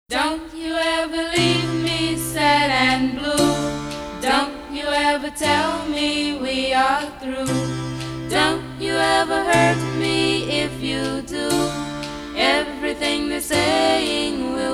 Don't you ever leave me sad and blue. Don't you ever tell me we are through. Don't you ever hurt me. If you do, everything they're saying will